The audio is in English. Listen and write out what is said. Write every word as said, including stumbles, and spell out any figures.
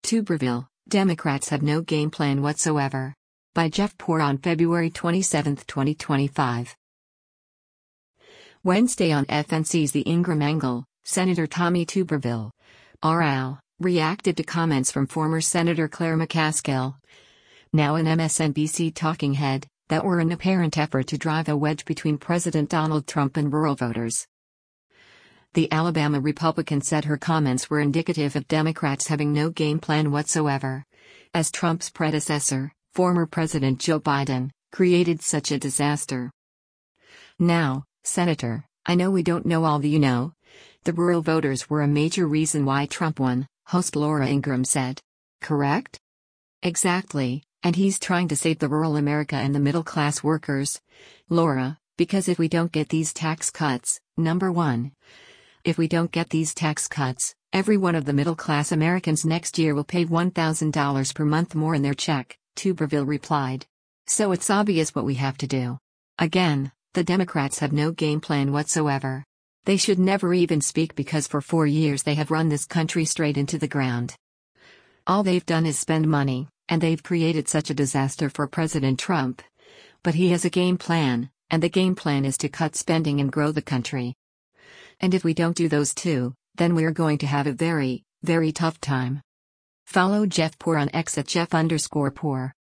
Tuberville, Democrats have no game plan whatsoever. By Jeff Poor on February twenty-seventh, twenty twenty-five. Wednesday on F N C's The Ingraham Angle, Senator Tommy Tuberville, R L, reacted to comments from former Senator Claire McCaskill, now an M S N B C talking head, that were an apparent effort to drive a wedge between President Donald Trump and rural voters. The Alabama Republican said her comments were indicative of Democrats having no game plan whatsoever, as Trump's predecessor, former President Joe Biden, created such a disaster. Now, Senator, I know we don't know all the you know. The rural voters were a major reason why Trump won, host Laura Ingraham said. Correct? Exactly, and he's trying to save the rural America and the middle-class workers. Laura, because if we don't get these tax cuts, number one, if we don't get these tax cuts, every one of the middle-class Americans next year will pay one thousand dollars per month more in their check, Tuberville replied. So it's obvious what we have to do. Again, the Democrats have no game plan whatsoever. They should never even speak because for four years they have run this country straight into the ground. All they've done is spend money, and they've created such a disaster for President Trump. But he has a game plan, and the game plan is to cut spending and grow the country. And if we don't do those two, then we're going to have a very, very tough time. Follow Jeff Poor on X at Jeff underscore Poor.